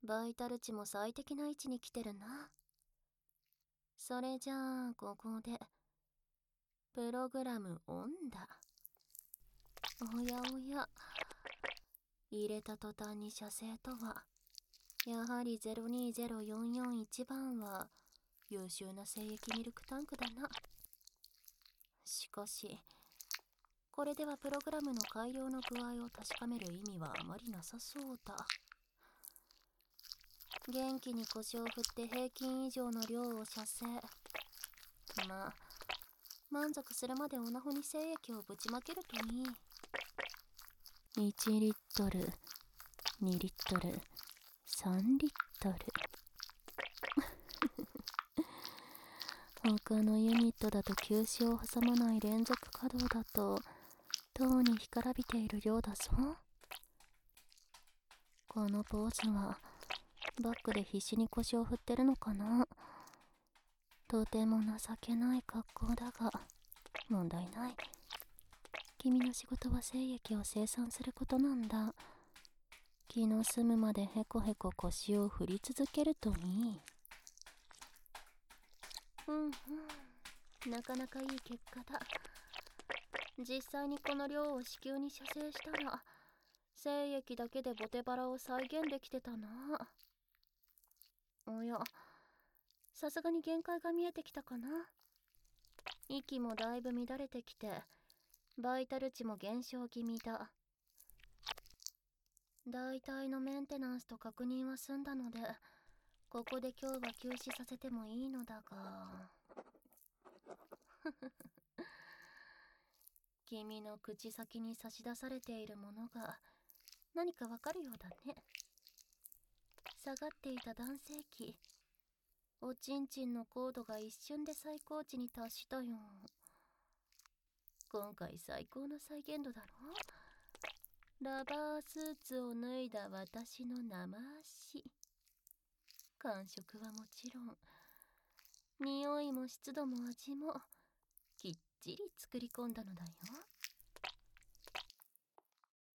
バイタル値も最適な位置に来てるな。それじゃあ、ここで、プログラムオンだ。おやおや、入れた途端に射精とは、やはり020441番は優秀な精液ミルクタンクだな。しかし、これではプログラムの改良の具合を確かめる意味はあまりなさそうだ。元気に腰を振って平均以上の量を射精。まあ、満足するまでオナホに精液をぶちまけるといい。1リットル、2リットル、3リットル。他のユニットだと休止を挟まない連続稼働だと、とうに干からびている量だぞ。このポーズは、バックで必死に腰を振ってるのかな。とても情けない格好だが、問題ない。君の仕事は精液を生産することなんだ。気の済むまでへこへこ腰を振り続けるといい。なかなかいい結果だ。実際にこの量を子宮に射精したら、精液だけでボテバラを再現できてたな。おや、さすがに限界が見えてきたかな。息もだいぶ乱れてきて、バイタル値も減少気味だ。大体のメンテナンスと確認は済んだので、ここで今日は休止させてもいいのだが。君の口先に差し出されているものが何かわかるようだね。下がっていた男性器、おちんちんの高度が一瞬で最高値に達したよ。今回最高の再現度だろ。ラバースーツを脱いだ私の生足。感触はもちろん、匂いも湿度も味もきっちり作り込んだのだよ。